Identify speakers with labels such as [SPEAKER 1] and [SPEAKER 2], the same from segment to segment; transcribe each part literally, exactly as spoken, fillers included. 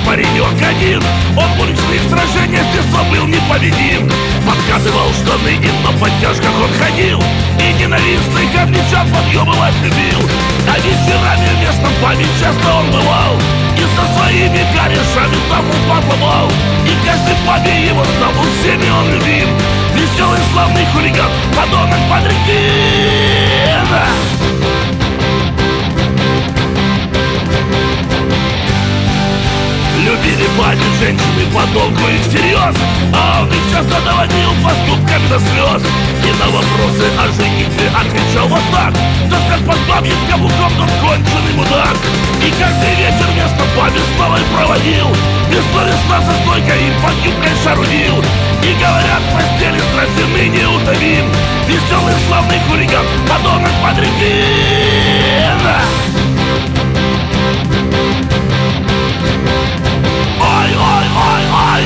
[SPEAKER 1] паренек один. Он в уличных сражениях с детства был непобедим. Подкатывал штаны и на подтяжках он ходил, и ненавистных англичан подъебывать любил. А вечерами в местном пабе часто он бывал, и со своими корешами табу подломал. И каждый пабе его знал, был всеми он любим. Веселый славный хулиган, подонок Подрыкин. Любили пани женщины подолгу и всерьез, а он их часто доводил поступками до слез. И на вопросы о женитьбе отвечал вот так: да как под бабьим каблуком тот конченый мудак. И каждый вечер вместо пабе снова и проводил, бессовестно со стойкой им под юбкой шарудил. И говорят, в постели страсти ныне утомим. Веселый славный хулиган, подонок Подрыкин. Ой, ой, ой, ой.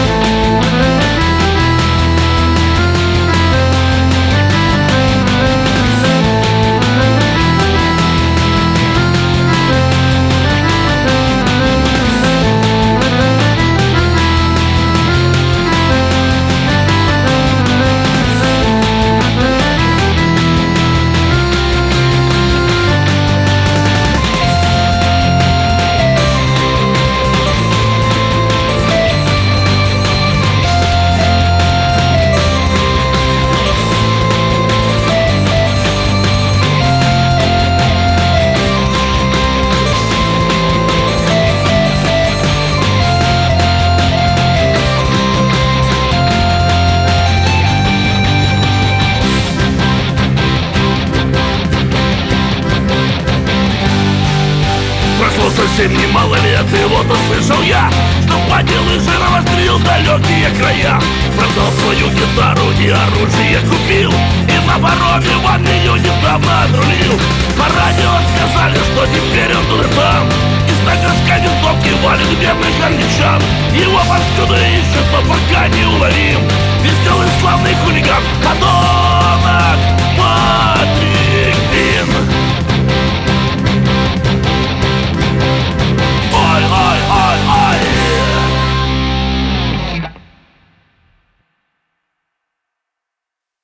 [SPEAKER 1] Совсем немало лет, и вот услышал я, что поднял и жир навострил далекие края. Продал свою гитару и оружие купил, и на пароме в Англию недавно отрулил. По радио сказали, что теперь он тут и там, и с нагрузкой винтовки валит бедных англичан. Его повсюду ищут, но пока не уловим. Веселый славный хулиган, подонок